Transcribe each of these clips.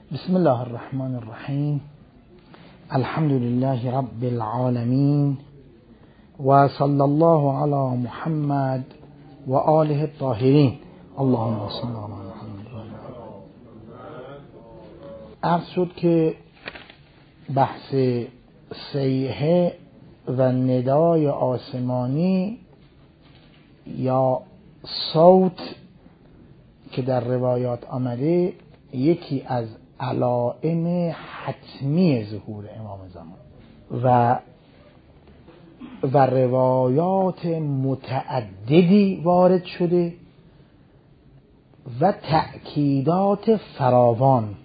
بسم الله الرحمن الرحیم. الحمد لله رب العالمین و صلی الله علی محمد و آله الطاهرین. اللهم صل علی محمد. عرض شد که بحث صیحه و ندای آسمانی یا صوت که در روایات آمده یکی از علائم حتمی ظهور امام زمان و روایات متعددی وارد شده و تأکیدات فراوان.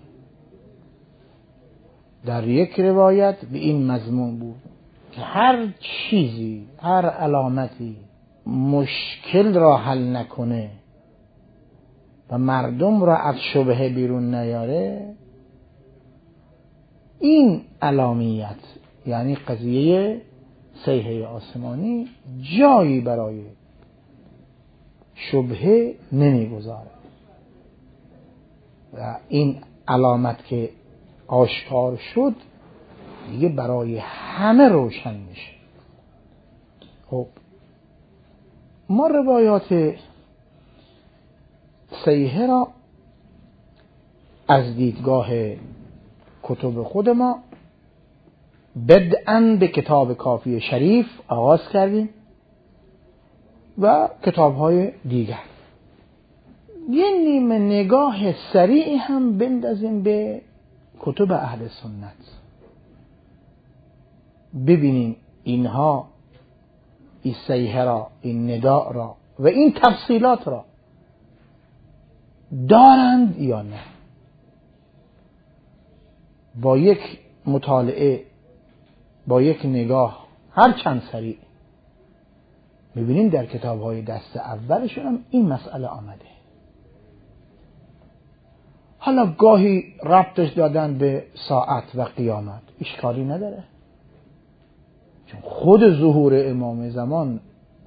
در یک روایت به این مضمون بود که هر چیزی، هر علامتی مشکل را حل نکنه و مردم را از شبهه بیرون نیاره، این علامیت یعنی قضیه صیحه آسمانی جایی برای شبهه نمیگذاره و این علامت که آشکار شد دیگه برای همه روشن میشه. خب ما روایات صیحه را از دیدگاه کتب خود ما بدءا به کتاب کافی شریف آغاز کردیم و کتاب‌های دیگر. یه نیمه نگاه سریعی هم بندازیم به کتب اهل سنت، ببینیم اینها این صیحه را، این نداء را و این تفصیلات را دارند یا نه. با یک مطالعه، با یک نگاه هر چند سریع می‌بینیم در کتاب‌های دست اولشون هم این مسئله آمده. حالا گاهی ربطش دادن به ساعت و قیامت، اشکالی نداره، چون خود ظهور امام زمان،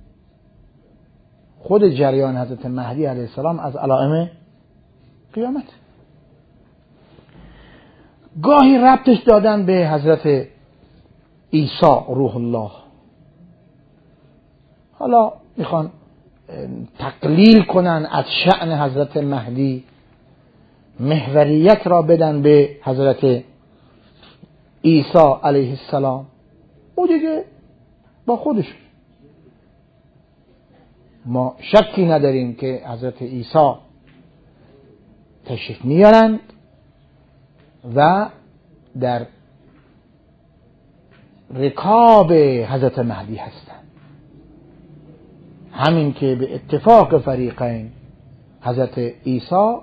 خود جریان حضرت مهدی علیه السلام از علائم قیامت. گاهی ربطش دادن به حضرت عیسی روح الله. حالا میخوان تقلیل کنن از شأن حضرت مهدی، محوریت را بدن به حضرت عیسی علیه السلام، او دیگه با خودشون. ما شکی نداریم که حضرت عیسی تشریف میارند و در رکاب حضرت مهدی هستند. همین که به اتفاق فریقین حضرت عیسی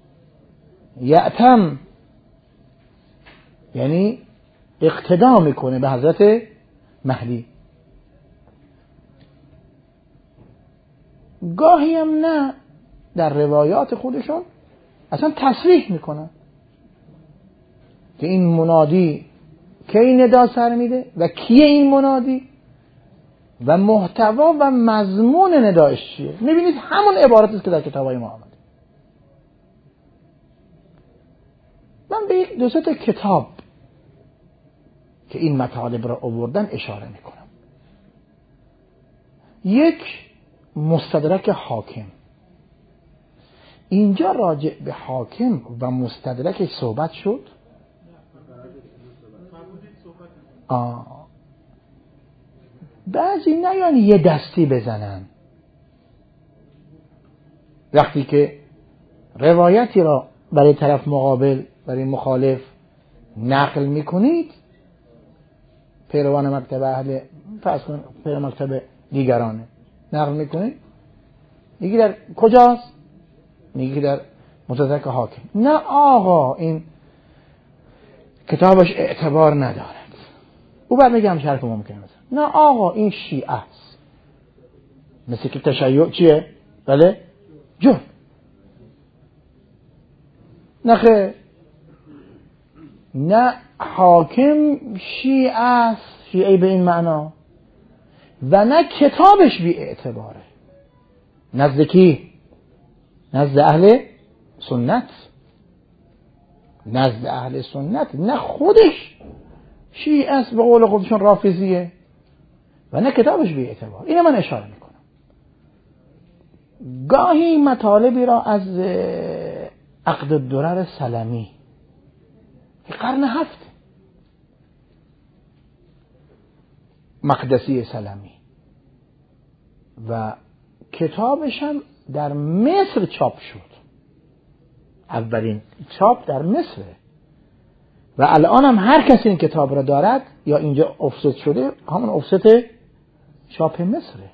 یعتم، یعنی اقتدا میکنه به حضرت مهدی. گاهی هم نه، در روایات خودشون اصلا تصریح میکنن که این منادی کی ندا سر میده و کیه این منادی و محتوا و مضمون ندایش چیه. میبینید همون عبارت است که در کتابای ما آمده. من به دو سه تا کتاب که این مطالب را آوردن اشاره میکنم. یک، مستدرک حاکم. اینجا راجع به حاکم و مستدرک صحبت شد. بعضی نه یعنی یه دستی بزنن، وقتی که روایتی را برای طرف مقابل، برای مخالف نقل میکنید، پیروان مکتب اهل فرض کن پیروان مکتب دیگرانه نقل میکنید، میگی در کجاست؟ میگی در مستدرک حاکم. نه آقا، این کتابش اعتبار ندارد. او بعد میگم شرف ممکنه. نه آقا، این شیعه است. مثل که تشیع چیه؟ بله؟ جرم. نخه، نه حاکم شیعه است، شیعه به این معنا، و نه کتابش بی اعتباره. نزد کی؟ نزد اهل سنت. نزد اهل سنت نه خودش شیعه است به قول خودشون رافضیه و نه کتابش بی اعتبار. اینو من اشاره میکنم. گاهی مطالبی را از عقد الدرر سلمی که قرن 7 مقدسی سلمی و کتابش هم در مصر چاپ شد، اولین چاپ در مصر و الان هم هر کسی این کتاب را دارد یا اینجا افست شده همون افست چاپ مصره.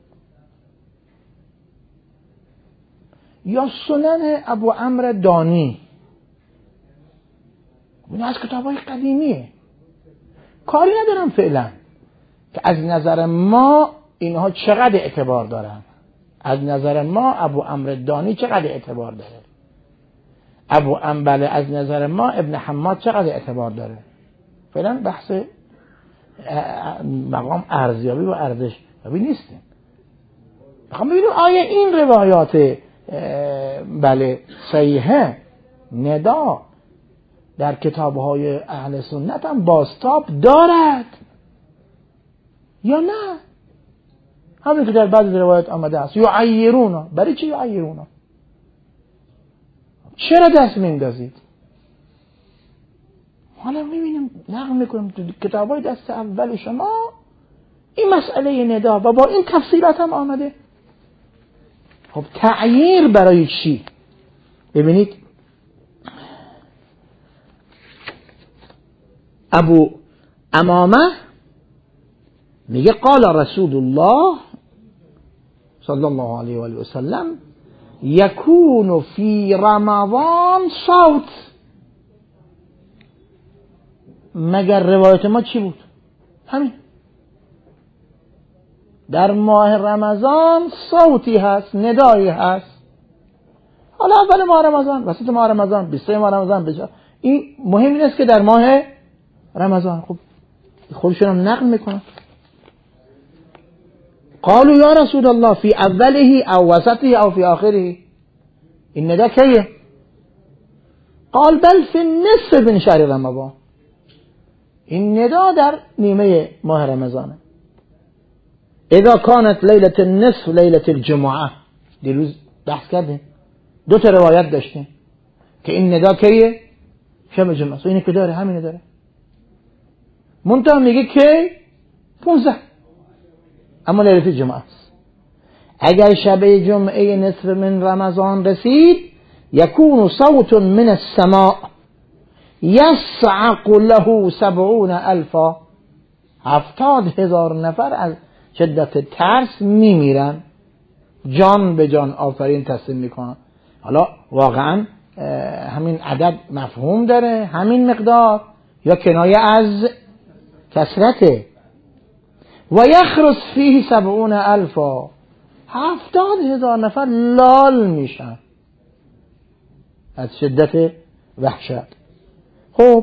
یا سنن ابو عمرو دانی، این از کتاب‌های قدیمیه، کاری ندارم فعلا که از نظر ما اینها چقدر اعتبار دارن. از نظر ما ابو عمرو دانی چقدر اعتبار داره، ابو انبله از نظر ما ابن حماد چقدر اعتبار داره. فعلا بحث مقام ارزیابی و ارزش یابی نیستیم. میخوام ببینیم آیا این روایات بله صحیحه ندا در کتاب‌های اهل سنت هم بازتاب دارد یا نه. همین که در بعضی روایات آمده است یعیرونا. برای چی یعیرونا؟ چرا دست میندازید؟ حالا میبینیم نقل میکنیم تو کتاب‌های دست اول شما این مسئله ندا و با این تفصیلات هم آمده. خب تعییر برای چی؟ ببینید ابو امامه میگه قال رسول الله صلی الله علیه و آله و سلم یکون فی رمضان صوت. مگر روایت ما چی بود؟ همین، در ماه رمضان صوتی هست، ندایی هست. حالا اول ماه رمضان، وسط ماه رمضان، 23 ماه رمضان بشه، این مهم نیست که در ماه رمضان. خب خودشون هم نقل میکنن قالوا یا رسول الله فی اوله او وسطه او فی آخره. این ندا کیه؟ قال بل فی النصف من شهر رمضان. این ندا در نیمه ماه رمضانه. اذا كانت لیلة النصف لیلة الجمعه. دیروز بحث کردیم، دو تا روایت داشتیم که این ندا کیه؟ شب جمعه. اینه که داره، همینه داره. منتها میگه که 15 اما لیلة جمعه است. اگر شب جمعه نصف من رمضان رسید یکون صوت من السماء یصعق له 70,000. 70,000 نفر از شدت ترس میمیرن، جان به جان آفرین تسلیم میکنن. حالا واقعا همین عدد مفهوم داره، همین مقدار، یا کنایه از کثرته؟ و یخرس فیه 70,000. 70,000 نفر لال میشن از شدت وحشت. خب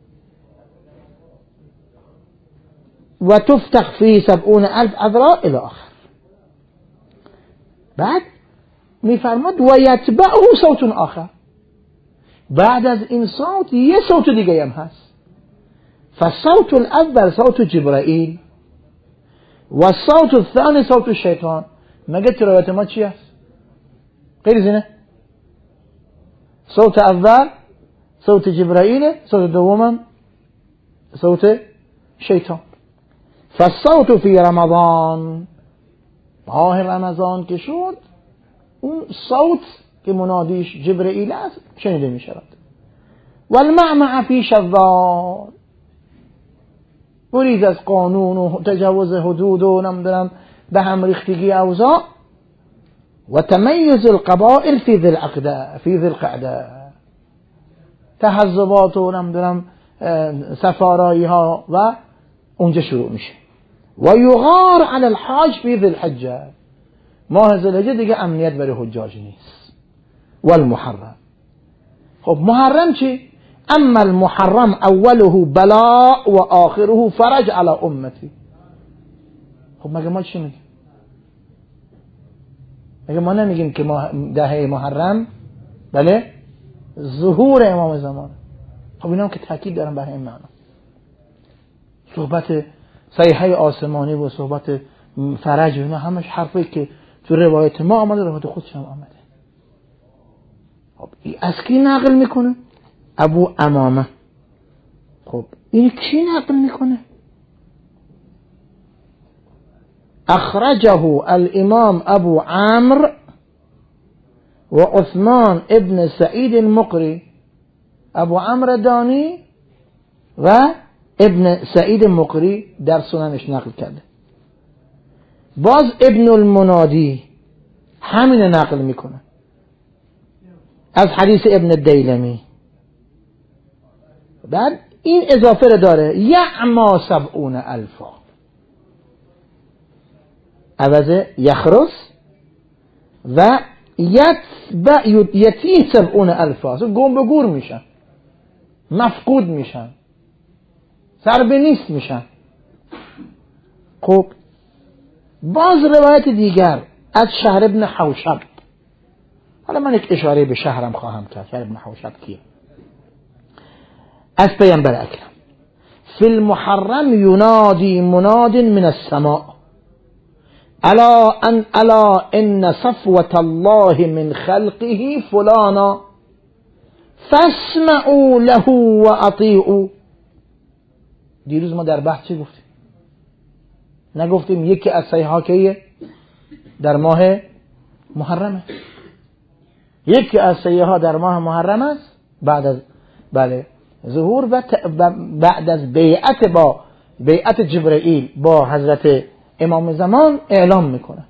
و تفتح فیه 70,000 اذرع الی آخر. بعد میفرماد و یتبعه صوت آخر. بعد از این صوت یه صوت دیگه هم هست. فالصوت الاول صوت جبرائیل و الصوت الثاني صوت الشیطان. مگه روایت ما چی است؟ غیر زینه. صوت اول صوت جبرائیل، صوت دوم صوت شیطان. فالصوت فی رمضان، ماه رمضان که شد اون صوت که منادیش جبرائیل است شنیده می شود. و المعمع فی شوال، گریز از قانون و تجاوز حدود و نمیدونم به هم ریختگی اوضاع. و تمیز القبائل فی ذی القعده، تحزبات و نمیدونم سفارایی ها و اونجا شروع میشه. و یغار علی الحاج فی ذی الحجه، ماه ذی الحجه دیگه امنیت برای حجاج نیست. و المحرم، خب محرم چی؟ اما المحرم اوله بلاء و آخره فرج علی امتی. خب مگه ما چی میگیم؟ مگه ما نمیگیم که دهه محرم بله ظهور امام زمان، خب اینا هم که تاکید دارن بر این معنا. صحبت صحیحه آسمانی و صحبت فرج و اینا همش حرفی که تو روایت ما آمده، روایت خودش هم آمده. خب این از کی نقل میکنه؟ ابو امامه. خب این کی نقل میکنه؟ اخرجه الامام ابو عمرو و عثمان ابن سعید المقری. ابو عمرو دانی و ابن سعید مقری در سننش نقل کرده. باز ابن المنادی همین نقل میکنه از حدیث ابن الدیلمی. بعد این اضافه داره یعما 70,000 عوض یخرس و یتیه 70,000 گم به گور میشن، مفقود میشن، سر به نیست میشن. خب باز روایت دیگر از شهر ابن حوشب. حالا من یک اشاره به شهرم خواهم کرد. شهر ابن حوشب کیه؟ از پیامبر اکرم فی المحرم ینادی مناد من السماء الا ان صفوة الله من خلقه فلانا فاسمعوا له و اطیعوا. دیروز ما در بحث چی گفتیم؟ نگفتیم یکی از سیحا که در ماه محرمه، یکی از سیحا در ماه محرم است بعد از ظهور و بعد از بیعت جبرائیل با حضرت امام زمان اعلام میکنه،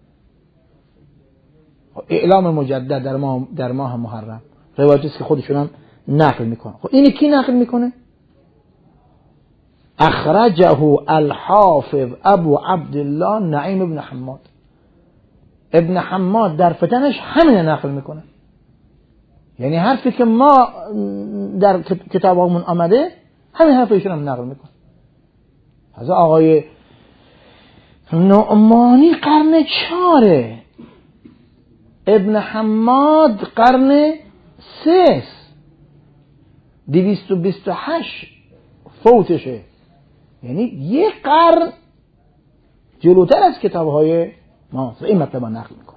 اعلام مجدد در ماه محرم. روایتی است که خودشون هم نقل میکنه. خب اینی کی نقل میکنه؟ اخرجه الحافظ ابو عبدالله نعیم ابن حماد. ابن حماد در فتنش همین نقل میکنه. یعنی حرفی که ما در کتابمون آمده همین حرف ایشون هم نقل میکنه. از آقای نعمانی قرن 4، ابن حماد قرن 3، 228 فوتشه. یعنی یک قرن جلوتر از کتابهای ما. این مطلب نقل میکنه.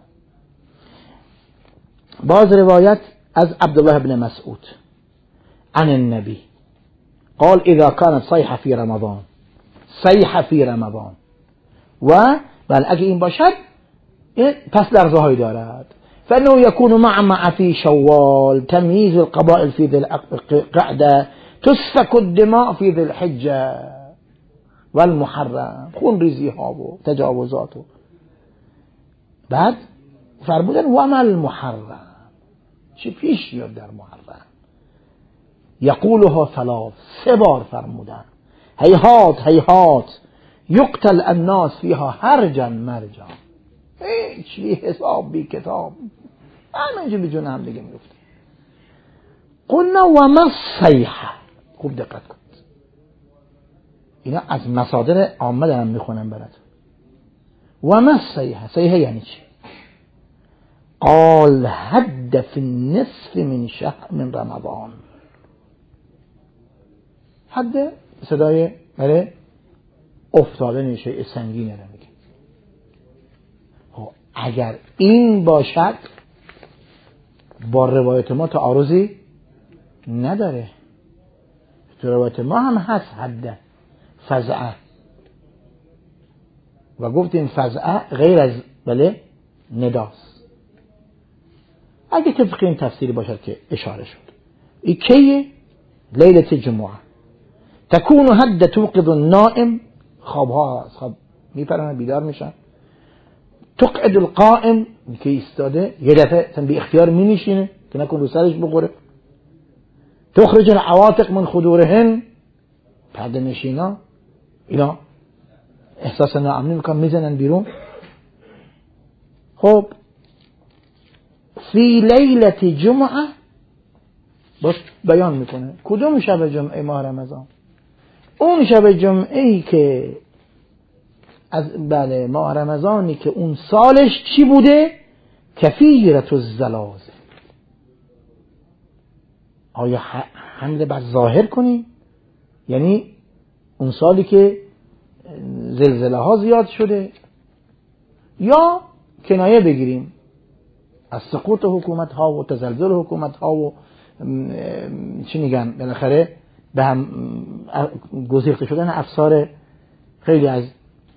باز روایت از عبدالله بن مسعود عن النبی قال اذا كانت صيحة في رمضان، صيحة في رمضان، و بل اگه این باشد پس لرزه‌هایی دارد، فانه يكون مع في شوال، تمييز القبائل في ذي القعده، تسفك الدماء في ذي الحجه والمحرم، خون ریزی ها و تجاوزات. بعد فرمودن و ما المحرم، چی پیش بیاد در محرم؟ یقولها 3 بار فرمودن هیهات هیهات یقتل الناس فیها هرجا مرجا. هیچ بی حساب بی کتاب همینجا بی جون هم دیگه میگفت. قلنا و ما الصیحه. خوب دقت کن، اینا از مصادر عامه دارم میخونم براتون. و ما الصیحه، صیحه یعنی چی؟ قال حد فی النصف من شهر من رمضان. حد صدای برای افتاده نیشه سنگینه رو میگه. اگر این باشد با روایت ما تعارضی نداره. تو روایت ما هم هست حد فزعه و گفتیم فزعه غیر از نداست. اگه طبق این تفسیری باشد که اشاره شد، این کیه؟ لیلت جمعه. تکون حد توقظ النائم، خوابها هست، خواب میپرن بیدار میشن. تقعد القائم، که ایستاده یه دفعه بی اختیار می نشینه که نکن رو سرش بخوره. تخرج العواتق من خدورهن، پرده نشینا اینا احساس ناامنی میکنن میزنن بیرون. خب فی لیلت جمعه باش بیان میکنه کدوم شب جمعه ماه رمضان؟ اون شب جمعه ای که از ماه رمضانی که اون سالش چی بوده؟ کفیرت الزلازل. آیا حمله بر ظاهر کنیم، یعنی اون سالی که زلزله ها زیاد شده، یا کنایه بگیریم از سقوط حکومت ها و تزلزل حکومت ها و چی میگن بالاخره به هم گسیخته شدن افسار خیلی از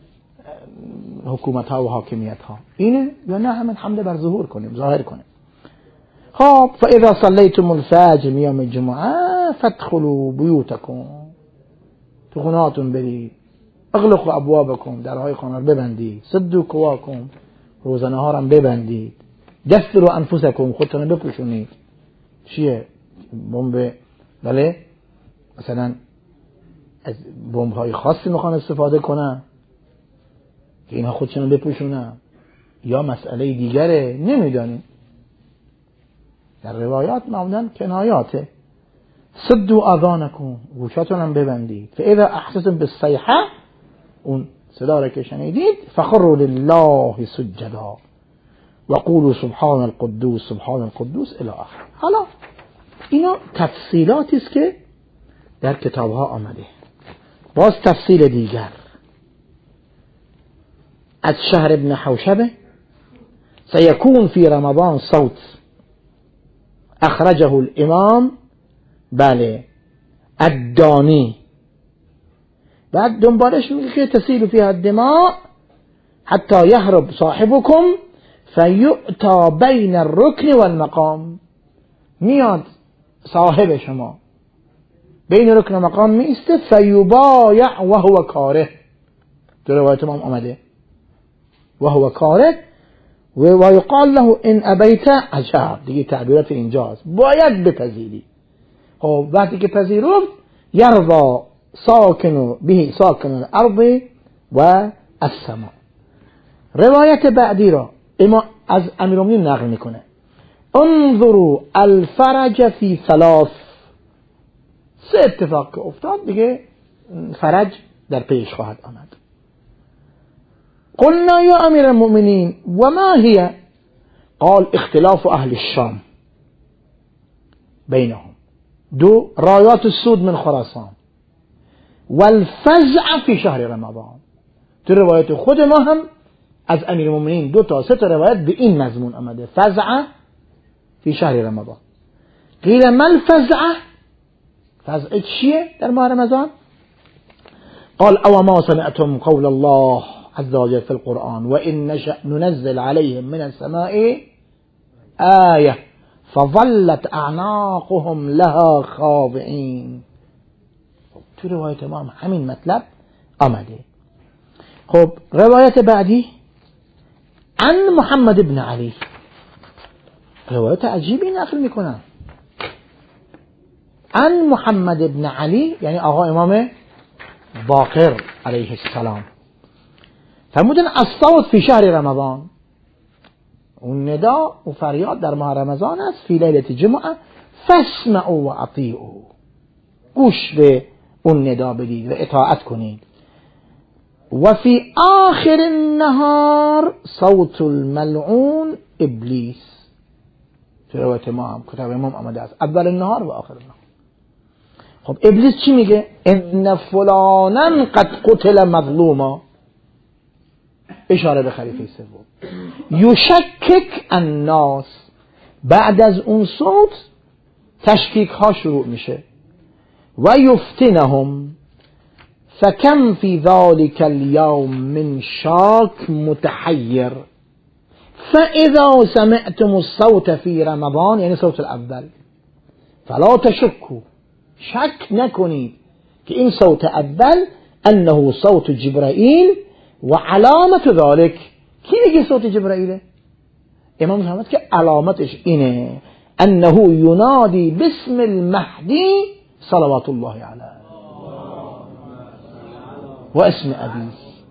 حکومت ها و حاکمیت ها. اینه یا نه همین حمله بر ظهور کنیم، ظاهر کنیم. خب فاذا صلیتم الفجر یوم الجمعه فادخلوا بیوتکم، تو خونهاتون برید، اغلقوا ابوابکم، درهای خانه رو ببندید، سدوا قواکم، روزنه ها رو ببندید، دستروا انفسکم، خودتون رو بپوشونید. چیه؟ بمب، بله مثلا از بمب های خاصی میخوان استفاده کنن که اینها خودشون رو بپوشونن، یا مسئله دیگره نمیدانیم. در روایات معمولا کنایاته. سدوا اذانکم، گوشاتون هم ببندید. فاذا احسستم بالصیحه، اون صدا را که شنیدید، فخروا لله سجدا و قولوا سبحان القدوس سبحان القدوس الی آخر. حالا اینا تفصیلاتی است که در کتاب ها آمده. باز تفصیل دیگر از شهر ابن حوشبه، سيكون في رمضان صوت اخرجه الامام بله الدانی. بعد دنبالش میگه که تسیل فيها الدماء حتى يهرب صاحبكم فيؤتى بين الركن والمقام، میاد صاحب شما بین رکن و مقام میسته، فیبایع و هو کاره، در روایت امام آمده و هو کاره و یقال له ان ابیت، عجب دیگه تعبیرات اینجاست، باید بپذیری. خب وقتی که پذیرفت، یرضا ساکن به ساکن الارض و السماء. روایت بعدی را اما از امیرالمومنین نقل میکنه، انظروا الفرج فی ثلاث، سه اتفاق که افتاد دیگه فرج در پیش خواهد آمد. قلنا یا امیر المؤمنین و ما هی؟ قال اختلاف اهل الشام بینهم، دو رایات السود من خراسان والفزع فی شهر رمضان. تو روایت خود ما هم از امیر المؤمنین دو تا سه تا روایت به این مضمون آمده، فزع فی شهر رمضان. قیل ما الفزع، فزع چیه در ماه رمضان؟ قال او ما سمعتم قول الله عز وجل في القرآن وإن نشأ ننزل عليهم من السماء آية فظلت أعناقهم لها خاضعين. تو روایت امام همین مطلب آمده. خب روایت بعدی عن محمد بن علی، روایت عجیبی نقل میکنن. عن محمد بن علی یعنی آقا امام باقر علیه السلام، فرمودن الصوت فی شهر رمضان، اون ندا و فریاد در ماه رمضان است، فی لیلة جمعه فاسمعوا و اطیعوا، گوش به اون ندا بدید و اطاعت کنید. و فی آخر النهار صوت الملعون ابلیس، تو روایت ما هم کتاب امام آمده است اول النهار و آخر النهار. خب ابلیس چی میگه؟ ان فلانا قد قتل مظلوما، اشاره به خلیفه سوم. یشکک الناس، بعد از اون صوت تشکیک ها شروع میشه. و یفتنهم فکم فی ذلك اليوم من شاک متحیر فاذا سمعتم الصوت فی رمضان، یعنی صوت الاول، فلا تشکوا، شک نکنید که این صوت اول انه صوت جبرائیل و علامت ذلك، کی میگه صوت جبرائیله؟ امام فرمود که علامتش اینه انه ینادی باسم المهدی صلوات الله علیه و اسم ابی.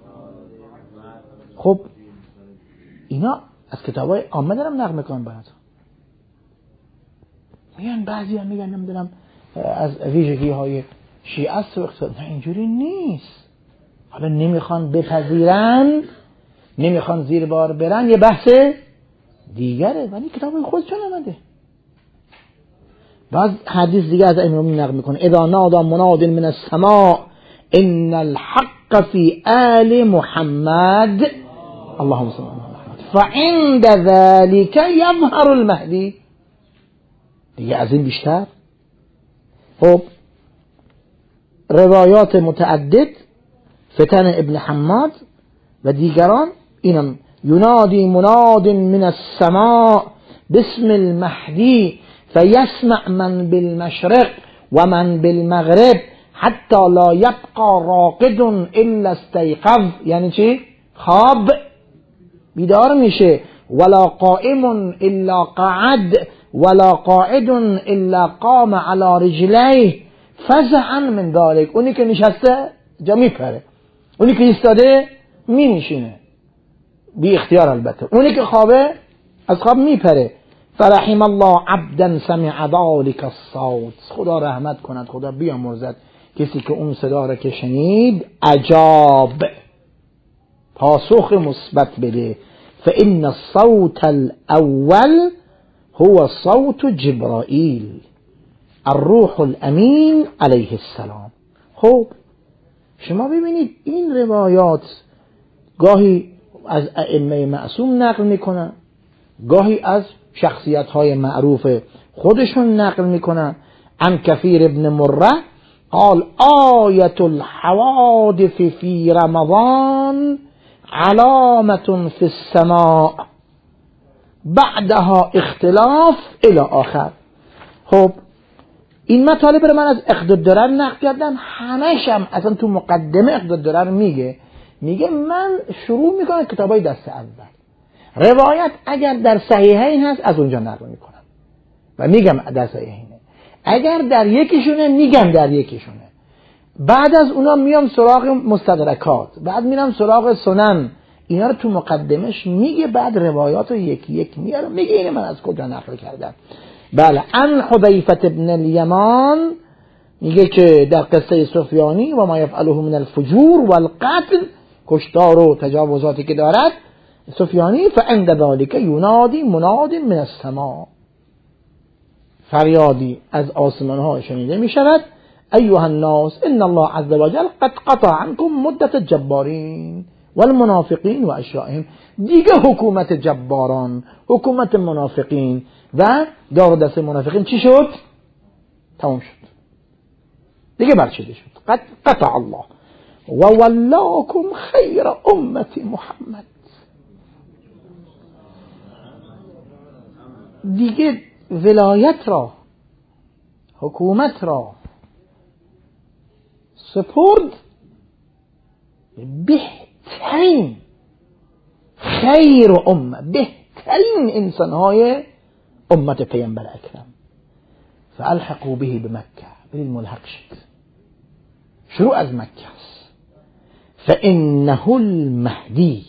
خب اینا از کتابای عامه دارم نقل میکنم براتون. میگن بعضی هم میگن نمیدونم از ویژگی های شیعه است و اقتصاد، نه اینجوری نیست. حالا نمیخوان بپذیرن، نمیخوان زیر بار برن، یه بحث دیگره، ولی کتاب خودشون آمده. بعد حدیث دیگه از امام نقل میکنه اذا نادى مناد من السماء ان الحق في آل محمد اللهم صل على محمد فعند ذلك يظهر المهدي. دیگه از این بیشتر؟ خب روایات متعدد فتن ابن حماد و دیگران اینم ینادی مناد من السماء باسم المهدی فیسمع من بالمشرق و من بالمغرب حتی لا یبقى راقد الا استيقظ. یعنی چی؟ خواب بیدار میشه. ولا قائم الا قعد ولا قاعد الا قام على رجليه فزعا من ذلك. اونی که نشسته جا میپره، اونی که ایستاده میشینه بی اختیار البته، اونی که خوابه از خواب میپره. فرحم الله عبدا سمع ذلك الصوت. خدا رحمت کند، خدا بیامرزد کسی که اون صدا را که شنید اجاب، پاسخ مثبت بده. فإن الصوت الأول هو صوت جبرائيل الروح الامین علیه السلام. خب شما ببینید این روایات گاهی از ائمه معصوم نقل میکنن، گاهی از شخصیت های معروف خودشون نقل میکنن. عن کثیر ابن مره قال آیت الحوادث فی رمضان علامة فی السماء بعدها اختلاف الى آخر. خب این مطالب رو من از اقداددرر نقل کردم، همشم اصلا تو مقدمه اقداددرر میگه من شروع میکنم کتابای دست اول، روایت اگر در صحیحین هست از اونجا نقل میکنم و میگم در صحیحینه، اگر در یکیشونه میگم در یکیشونه، بعد از اونا میام سراغ مستدرکات، بعد میرم سراغ سنن، اینا رو تو مقدمش میگه، بعد روایات رو یکی یک میاره میگه اینه من از کجا نقل کردم. بله. عن حذیفة ابن الیمان میگه که در قصه سفیانی و ما یفعله من الفجور والقتل، کشتار و تجاوزاتی که دارد سفیانی، فعند ذلك ینادی مناد من السماء، فریادی از آسمان ها شنیده می شود ایها الناس ان الله عز وجل قد قطع عنكم مدت الجبارین والمنافقین و اشیائهم. دیگه حکومت جباران، حکومت منافقین و دار دست منافقین چی شد؟ تمام شد، دیگه برچیده شد. قد قطع الله و ولاکم خیر امت محمد. دیگه ولایت را، حکومت را سپرد بهترین خیر امه، بهترین انسانهای امت پیامبر اکرم. فالحقوا به بمکه، برید ملحق شد، شروع از مکه است. فانه المهدی،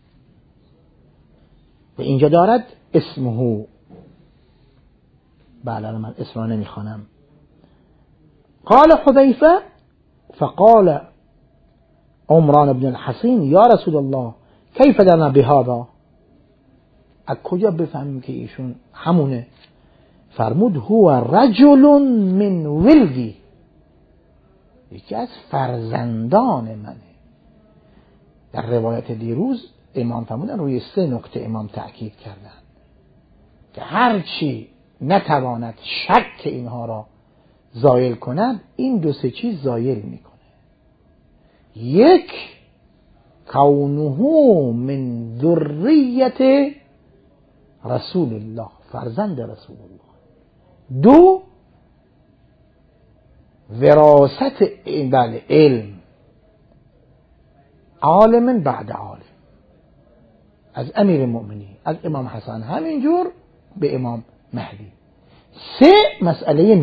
و اینجا دارد اسمه، بله من اسم را نمیخوانم. قال حذیفه فقال عمران بن الحصین یا رسول الله کیف لنا بهذا، از کجا بفهمیم که ایشون همونه؟ فرمود هو رجل من ولدی، یکی از فرزندان منه. در روایت دیروز امام فرمودن روی 3 نکته امام تأکید کردن که هرچی نتواند شک اینها را زایل کند، این 2 چیز زایل میکنه. یک، کونه من ذریت رسول الله، فرزند رسول الله. 2، وراثت علم، عالم بعد عالم، از امیر المؤمنین، از امام حسن همینجور به امام مهدی. 3، مسئله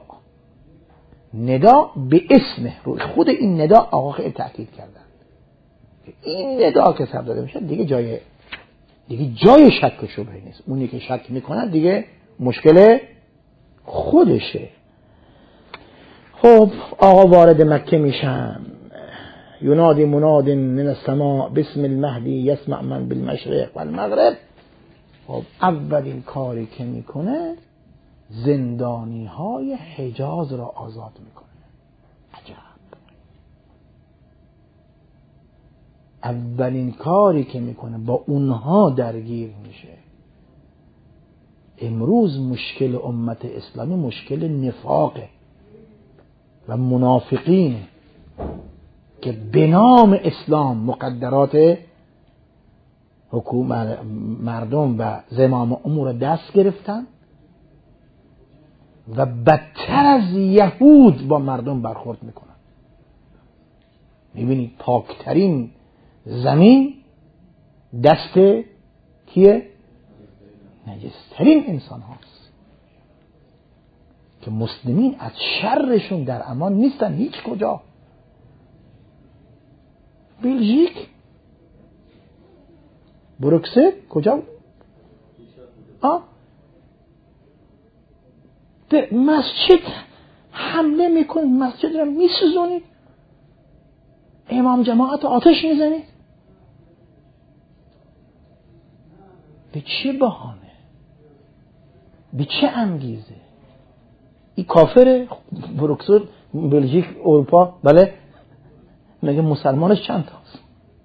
ندا به اسمه، روی خود این ندا آقا خیلی تأکید کردن. این ندا که سر داده میشه دیگه جای شک و شبهه نیست. اونی که شک میکنه دیگه مشکل خودشه. خب آقا وارد مکه میشن، ینادی مناد من السماء باسم المهدی یسمع من بالمشرق والمغرب. خب اولین کاری که میکنه زندانی های حجاز را آزاد میکنه. عجب. اولین کاری که میکنه با اونها درگیر میشه. امروز مشکل امت اسلامی مشکل نفاقه و منافقین که به نام اسلام مقدرات حکومت مردم و زمام امور دست گرفتن و بدتر از یهود با مردم برخورد میکنن. میبینی پاکترین زمین دست کیه؟ نجسترین انسان هاست که مسلمین از شرشون در امان نیستن هیچ کجا. بلژیک، بروکسل، کجا؟ به مسجد حمله میکنید، مسجد رو میسوزونید، امام جماعت آتش میزنید. به چه بهانه؟ به چه انگیزه؟ این کافره بروکسل، بلژیک، اروپا، بله، مگه مسلمانش چند تاست؟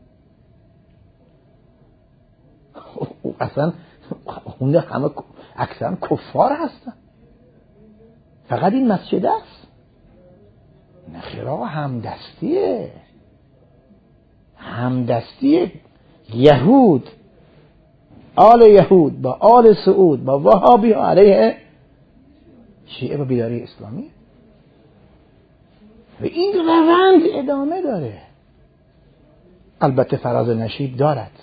اصلا اون همه اکثرا کفار هستن. فقط این مسجد است؟ نخیرا، همدستیه یهود، آل یهود با آل سعود با وهابی علیه شیعه و بیداری اسلامی. و این روند ادامه داره. البته فراز نشیب دارد،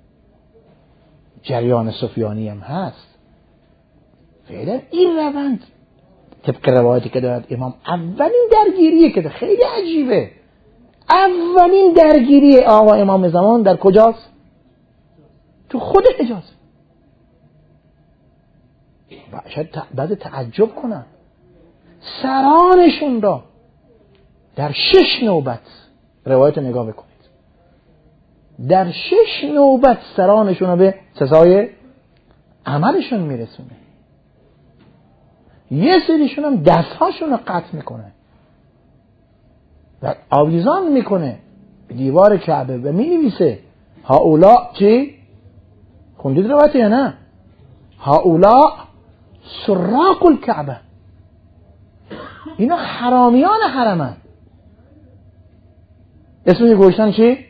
جریان سفیانی هم هست. فعلا این روند طبق روایتی که دارد امام، اولین درگیریه که خیلی عجیبه، اولین درگیری آقا امام زمان در کجاست؟ تو خود حجاز. شاید بعد تعجب کنن، سرانشون را در 6 نوبت، روایت نگاه بکنید، در 6 نوبت سرانشون را به سزای عملشون میرسونه. یه سریشون هم دستهاشون رو قطع میکنه و آویزان میکنه به دیوار کعبه و مینویسه هاولا، چی؟ خوندید روایت یا نه؟ هاولا سراق الکعبه، اینا حرامیان حرمن. اسم گوشتن چی؟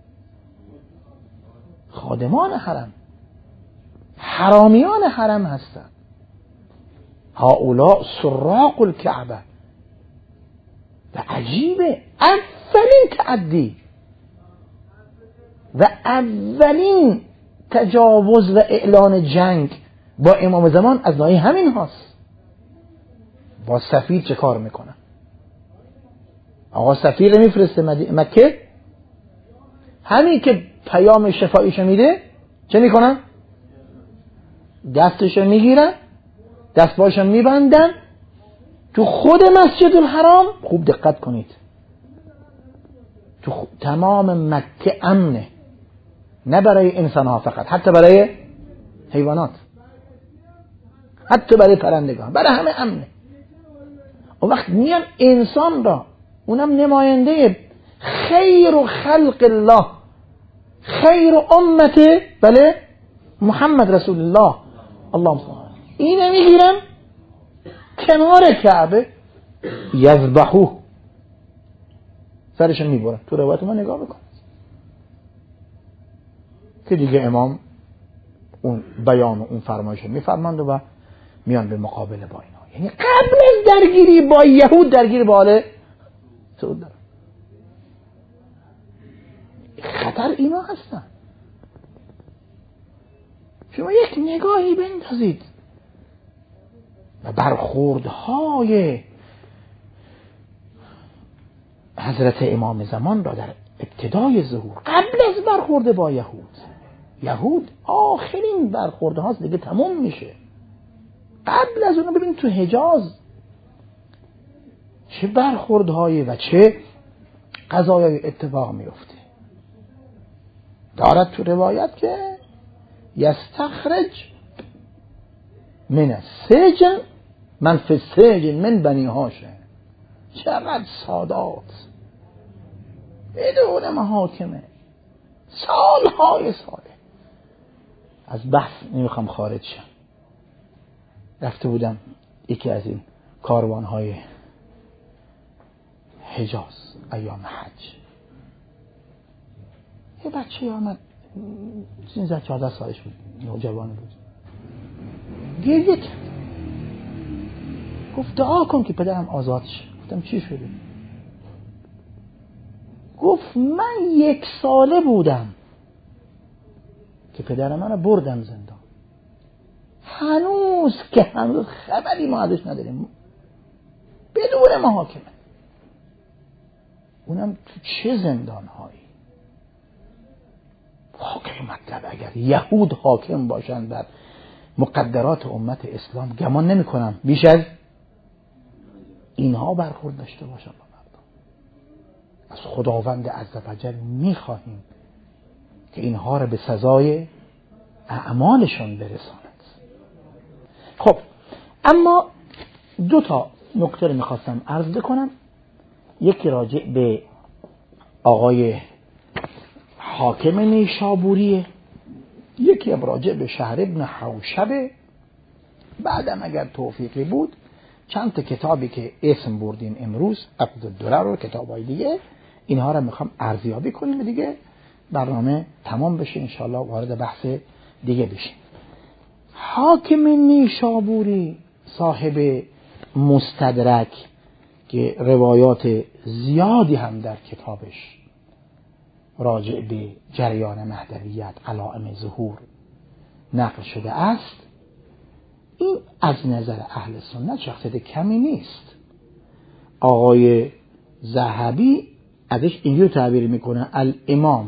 خادمان حرم، حرامیان حرم هستن. هاولا سراق الکعبه. و عجیبه، اولین تعدی و اولین تجاوز و اعلان جنگ با امام زمان از ناحیه همین هاست. با سفیر چه کار میکنه؟ آقا سفیر میفرسته مکه، همین که پیام شفاییشو میده چه میکنن؟ دستشو میگیرن، دستباشو میبندن تو خود مسجد الحرام. خوب دقت کنید، تو تمام مکه امنه، نه برای انسان ها فقط، حتی برای حیوانات، حتی برای پرندگان، برای همه امنه. و وقت میان انسان را، اونم نماینده خیر و خلق الله، خیر و امته، بله، محمد رسول الله، اللهم صل، اینه میگیرن کنار کعبه یذبحوه، سرشون میبرن. تو روایت ما نگاه بکن که دیگه امام اون بیان و اون فرمایش میفرماند و میان به مقابله با اینا. یعنی قبل از درگیری با یهود درگیری با آل سعود دارن. خطر اینا هستن. شما یک نگاهی بندازید و برخوردهای حضرت امام زمان را در ابتدای ظهور، قبل از برخورد با یهود آخرین برخورده هاست دیگه، تموم میشه. قبل از اون ببین تو حجاز چه برخوردهایی و چه قضایای اتفاق میفته. دارد تو روایت که یستخرج من السجن من فی السجن من بنی هاشم. چقدر سادات، بدون محاکمه، سالهای ساله. از بحث نمیخوام خارج شم. رفته بودم یکی از این کاروانهای حجاز ایام حج، یه بچه آمد 13-14 سالش بود، نوجوان بود، گریه کرد، گفت دعا کن که پدرم آزاد شه. گفتم چی شده؟ گفت من 1 ساله بودم که پدر منو بردم زندان، هنوز خبری ما ازش نداریم، بدون محاکمه، اونم تو چه زندانهایی. واقعی مطلب اگر یهود حاکم باشن بر مقدرات امت اسلام، گمان نمی کنم بیش از اینها برخورد داشته باشن با مردم. از خداوند عزوجل می خواهیم که اینها را به سزای اعمالشون برساند. خب اما 2 نکته رو میخواستم عرض بکنم. یکی راجع به آقای حاکم نیشابوریه، یکی راجع به شهر ابن حوشبه. بعدم اگر توفیقی بود چند تا کتابی که اسم بردیم امروز، عقد الدرر و کتابای دیگه، اینها رو میخوام ارزیابی کنیم و دیگه برنامه تمام بشه، انشاءالله وارد بحث دیگه بشیم. حاکم نیشابوری صاحب مستدرک که روایات زیادی هم در کتابش راجع به جریان مهدویت، علائم ظهور نقل شده است، این از نظر اهل سنت شخصیت کمی نیست. آقای ذهبی ازش اینجور تعبیر میکنه: الامام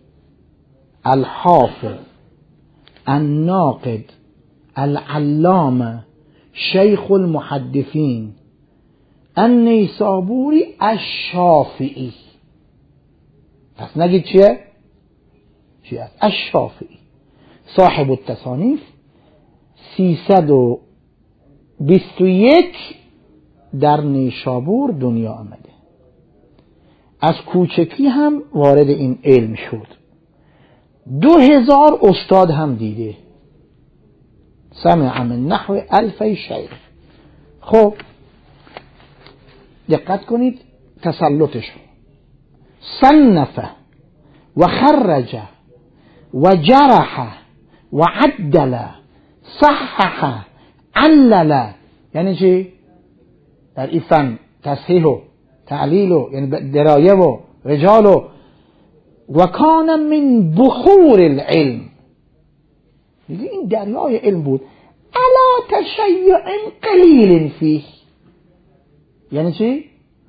الحافظ الناقد العلامه شیخ المحدثین النیسابوری الشافعی. پس نگید چیه؟ چیه است؟ الشافعی، صاحب التصانیف، 321 در نیشابور دنیا آمده. از کوچکی هم وارد این علم شد، 2000 استاد هم دیده، سمع من نحو 1000 شیخ. خب دقت کنید تسلطش: صنف و خرج و جرح و عدل صحح علل. یعنی چی؟ در این فن تصحیح و تعلیل و یعنی درایه و رجال و کان من بحور العلم. میگه این دریای علم بود. الا تشیع قلیل فیه. یعنی چی؟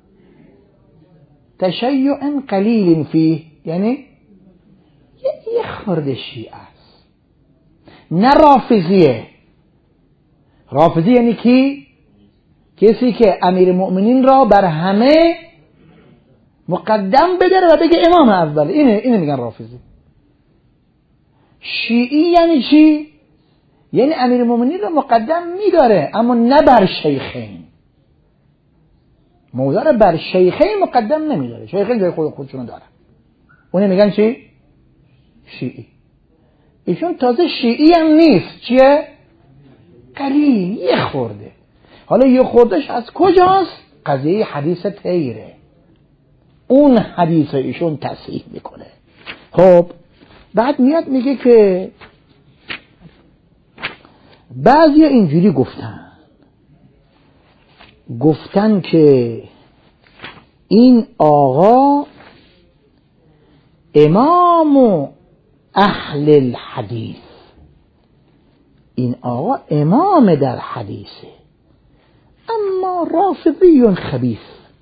تشیع قلیل فیه یعنی یه خورده شیعه است، نه رافضیه. رافضی یعنی کی؟ کسی که امیر مؤمنین را بر همه مقدم بداره و بگه امام اول. اینه میگن رافضی. شیعی یعنی چی؟ یعنی امیر مؤمنین را مقدم میداره اما نه بر شیخین. موضوع را بر شیخین مقدم نمیداره، شیخین جای خودشونو داره. اونه میگن چی؟ شیعی. ایشون تازه شیعی هم نیست. چیه؟ قلیل، یه خورده. حالا یه خوردهش از کجاست؟ قضیه حدیث تیره، اون حدیث ایشون تصحیح میکنه. خب بعد میاد میگه که بعضی اینجوری گفتن که این آقا امام اهل الحدیث، این آقا امام در حدیثه، اما رافضی خبیث.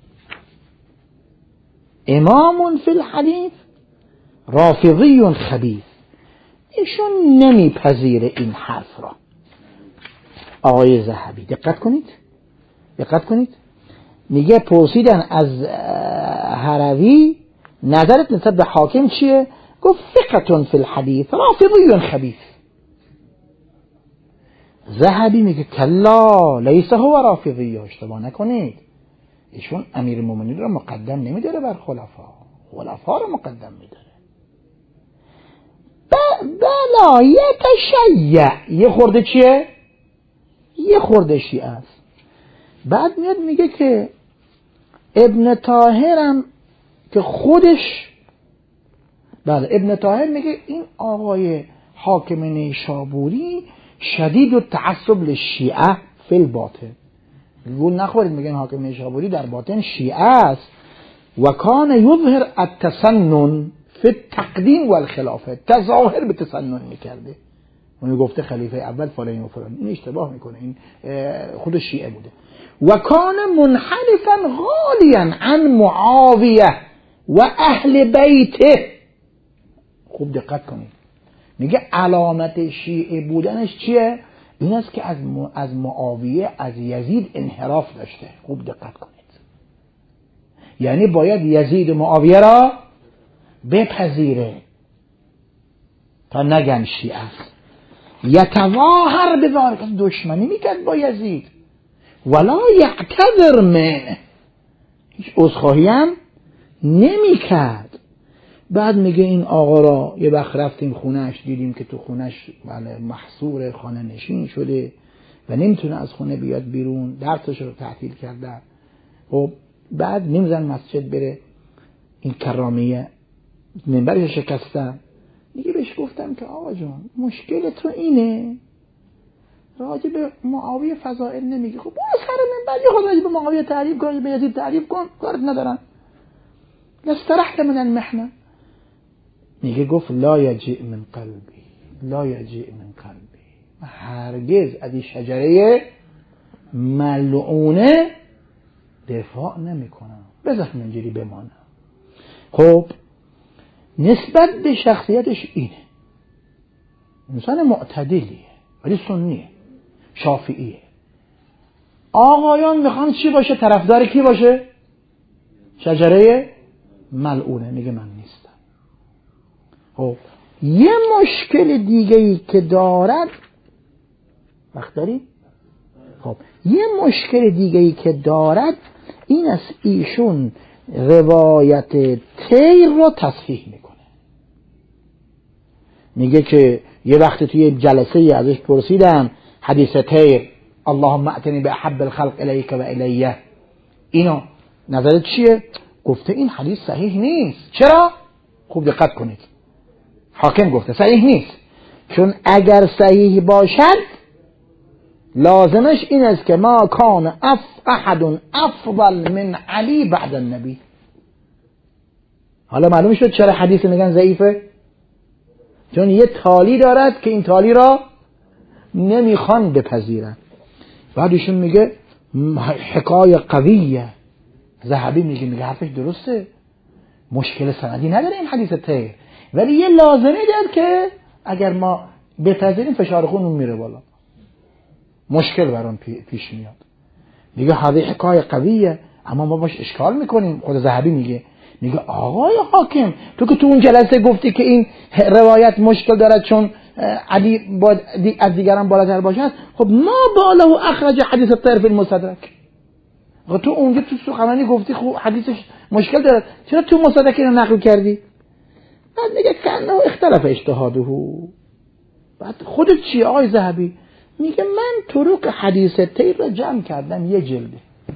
امام فی الحدیث رافضی خبیث. ایشون نمیپذیره این حرف را. آقای ذهبی دقت کنید میگه پرسیدن از هروی نظرت نسبت به حاکم چیه؟ گفت ثقة فی الحدیث رافضی خبیث. ذهبی میگه کلا لیس هو رافضی، اشتباه نکنید، ایشون امیرالمومنین رو مقدم نمیداره بر خلفا رو مقدم میداره. بلا یتشیع، یه خورده چیه؟ یه خورده شیعه است. بعد میاد میگه که ابن طاهرم که خودش، بله ابن طاهر میگه این آقای حاکم نیشابوری شدید التعصب للشیعه فی الباطن، گول نخورید، میگن حاکم نیشابوری در باطن شیعه است. و کان یظهر التسنن فی التقدیم والخلافه، تظاهر به تسنن میکرده، اون گفته خلیفه اول فلان و فلان، این اشتباه میکنه، این خود شیعه بوده. و کان منحرفا غالیا عن معاویه و اهل بیته. خوب دقت کنید، میگه علامت شیعه بودنش چیه؟ این است که از معاویه، از یزید انحراف داشته. خوب دقت کنید، یعنی باید یزید و معاویه را بپذیره تا نگن شیعه است. یتظاهر بذلک، دشمنی میکرد با یزید، ولا یعتذر منه، هیچ عذرخواهی هم نمیکرد. بعد میگه این آقا را یه وقت رفتیم خونهش، دیدیم که تو خونهش محصور، خانه نشین شده و نمیتونه از خونه بیاد بیرون، درسش رو تعطیل کرده. خب بعد نمیزن مسجد بره، این کرامیه منبرش شکستن. دیگه بهش گفتم که آقا جان مشکل تو اینه، راجع به معاویه فضائل نمیگی، خب برو سر منبر یه خود راجع به معاویه تعریف کن، به یزید تعریف کن، کارت ندارن، لسترحت من المحنه. میگه گفت لا یجیء من قلبی، لا یجیء من قلبی، هرگز از این شجره ملعونه دفاع نمیکنم، بذار اینجوری بمانم. خب نسبت به شخصیتش اینه، انسان معتدلیه ولی سنیه، شافعیه. آقایان میخوان چی باشه؟ طرفدار کی باشه؟ شجره ملعونه. میگه من نیستم. خب یه مشکل دیگه‌ای که دارد، وقت داری؟ خب یه مشکل دیگه‌ای که دارد این است، ایشون روایت تیر رو تصحیح میکنه. میگه که یه وقت توی جلسه ازش پرسیدم حدیث تیر، اللهم ائتنی باحب الخلق الیک و الیه، اینو نظرت چیه؟ گفته این حدیث صحیح نیست. چرا؟ خوب دقت کنید، حاکم گفته صحیح نیست، چون اگر صحیح باشد لازمش این است که ما کان احد افضل من علی بعد النبی. حالا معلوم شد چرا حدیث میگن ضعیفه؟ چون یه تالی دارد که این تالی را نمیخوان بپذیرن. بعدشون میگه حکایه قویه. ذهبی میگه حرفش درسته، مشکل سندی نداره این حدیث تیر، ولی یه لازمه داره که اگر ما بپذیریم فشار خونمون میره بالا، مشکل برام پیش میاد. میگه هذه حکایه قویه، اما ما باش اشکال میکنیم. خود ذهبی میگه آقای حاکم، تو که تو اون جلسه گفتی که این روایت مشکل دارد چون علی از دیگران بالاتر باشد، خب ما بالا و اخرج حدیث طیر فی المستدرک، و تو اونجا تو سخنرانی گفتی خب حدیثش مشکل دارد، چرا تو مستدرک اینو نقل کردی؟ بعد میگه کنه اختلاف اجتهاده. بعد خودت چی آقای ذهبی؟ میگه من طرق حدیث تیر رو جمع کردم، یه جلده.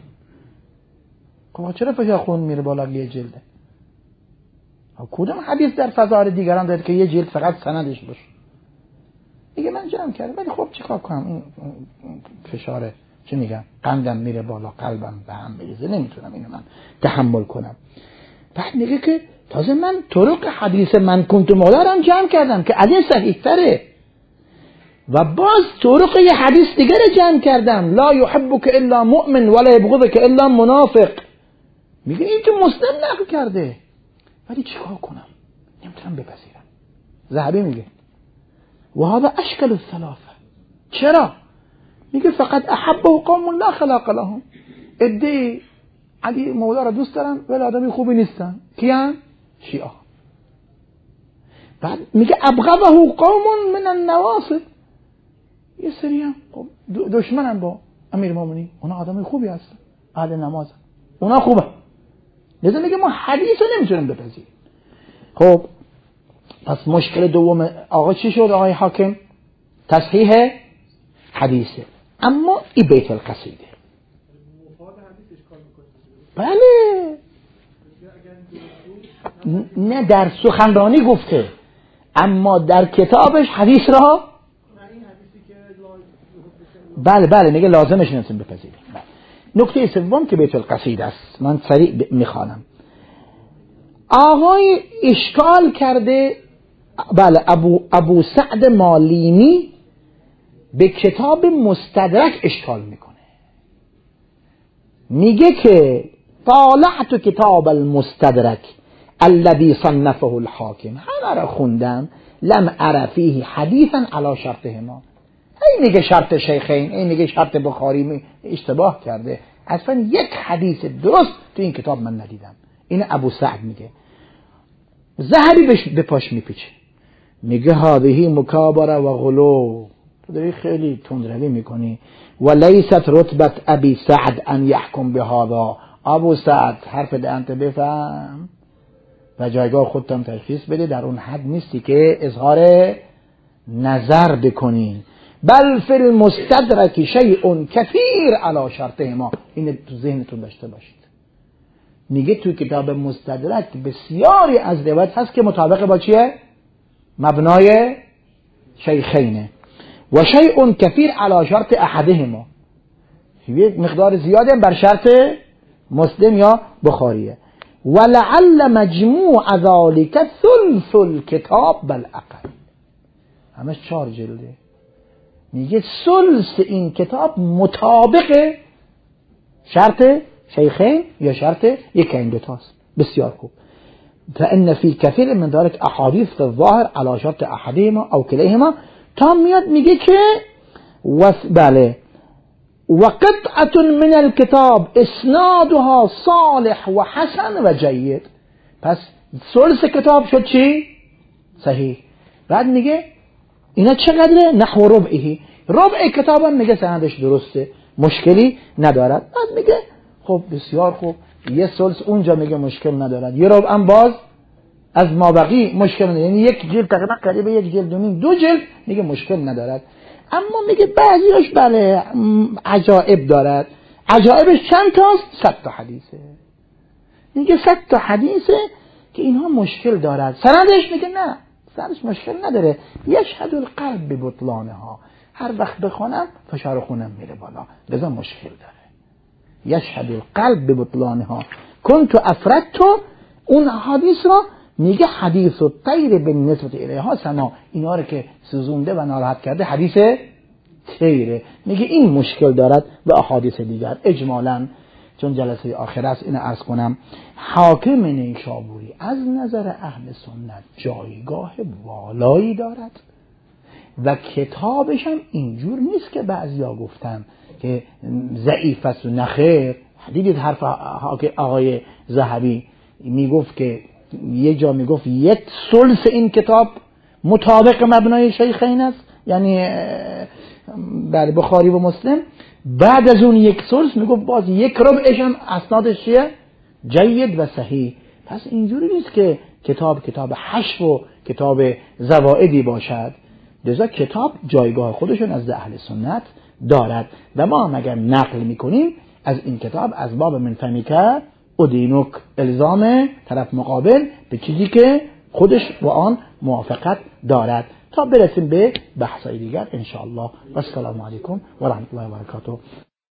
خب چرا فشار خون میره بالا یه جلده؟ کدوم حدیث در فضائل دیگران داره که یه جلد فقط سندش باشه؟ میگه من جمع کردم، ولی خب چیکار کنم، این فشاره چه میگم، قندم میره بالا، قلبم به هم میریزه، نمیتونم اینو من تحمل کنم. بعد میگه که تازه من طرق حدیث من کنت مولارم جمع کردم که از این صحیح تره، و باز طرق یه حدیث دیگر جمع کردم، لا یحبک الا مؤمن ولا یبغضک الا منافق. میگه این که مسلم نقل کرده، ولی چیکار کنم، نمیتونم بپذیرم. ذهبی میگه و هذا اشکال الثلاثه. چرا؟ میگه فقط احبه قوم لا خلاق لهم، ادعی علی مولا را دوست دارن ولی آدمی خوبی نیستن، کیان؟ شیعه. بعد میگه ابغضه قوم من النواصب، یه سری هم دشمنن با امیرالمومنین، اونا آدمای خوبی هستن، اهل نماز، اونا خوبه. لذا میگه ما حدیث رو نمیتونیم بپذیریم. خب پس مشکل دوم آقا چی شد؟ آقای حاکم تصحیح حدیثه، اما این بیت القصیده بله نه در سخنرانی گفته، اما در کتابش حدیث را بله میگه لازمش نمیتونیم بپذیریم. نکته سوم که بیت القصیده است، من سریع میخوانم. آقای اشکال کرده، بله ابو سعد مالینی به کتاب مستدرک اشکال میکنه، میگه که طالعت کتاب المستدرک الذي صنفه الحاکم، همه را خوندم، لم ار فیه حدیثا علی شرطهما. این میگه شرط شیخین، این میگه شرط بخاری، اشتباه کرده، اصلا یک حدیث درست تو این کتاب من ندیدم. این ابو سعد میگه. ذهبی به پاش میپیچه، میگه هذه مکابره و غلو، تو داری خیلی تندروی میکنی. و لیست رتبت ابی سعد ان یحکم بهذا، ابو سعد حرف دهنت بفهم و جایگاه خودتم تشخیص بده، در اون حد نیستی که اظهار نظر بکنی. بل فی المستدرک شیء کثیر علی شرطهما، این تو ذهنتون داشته باشید. میگه تو کتاب مستدرک بسیاری از روایت هست که مطابق با چیه؟ مبنای شیخینه. و شیء کثیر علی شرط احدهما، یک مقدار زیاده بر شرط مسلم یا بخاریه. ولعل مجموع ذلك ثلث الكتاب بالاقل، همش 4 جلده. میگه ثلث این کتاب مطابق شرط شیخین یا شرط یک این دوتاست. بسیار خوب. فإن في كثير من ذلك احاديث الظاهر على شرط احدهما او كليهما، تا میاد میگه که بله و قطعة من الكتاب اسنادها صالح و حسن و جید. پس ثلث کتاب شد چی؟ صحیح. بعد میگه اینا چقدره؟ نحو ربعه، ربع کتاب هم میگه سندش درسته، مشکلی ندارد. بعد میگه خب بسیار خوب، یه ثلث اونجا میگه مشکل ندارد، یه ربع هم باز از مابقی مشکل ندارد، یعنی یک جلد تقریبا قریب یک جلد و نیم، 2 جلد میگه مشکل ندارد. اما میگه بعضیش بله عجائب دارد. عجائبش چند تاست؟ 100 تا حدیثه. میگه 100 تا حدیثه که اینها مشکل دارد. سندش میگه نه، سندش مشکل نداره. یشهد القلب ببطلانها، هر وقت بخونم فشار خونم میره بالا، لذا مشکل داره. یشهد القلب ببطلانها کنت افردت، اون حدیث را میگه حدیث الطیر بالنسبه الیها سما، اینا رو که سوزونده و ناراحت کرده حدیث طیره. میگه این مشکل دارد و احادیث دیگر. اجمالاً چون جلسه آخر است این عرض کنم، حاکم نیشابوری از نظر اهل سنت جایگاه والایی دارد و کتابش هم اینجور نیست که بعضیا گفتن که ضعیف است و نخیر. دیدید حرف آقای ذهبی میگفت که یه جا میگفت 1/3 این کتاب مطابق مبنای شیخین است، یعنی بله بخاری و مسلم. بعد از اون 1/3 میگفت باز 1/4 هم اسنادش چیه؟ جید و صحیح. پس اینجوری نیست که کتاب حشف و کتاب زوائدی باشد. لذا کتاب جایگاه خودشون از اهل سنت دارد و ما هم اگر نقل میکنیم از این کتاب از باب من فهمیکه ادینوک، الزام طرف مقابل به چیزی که خودش با آن موافقت دارد، تا برسیم به بحث‌های دیگر ان شاء الله. و السلام علیکم و رحمت الله و برکاته.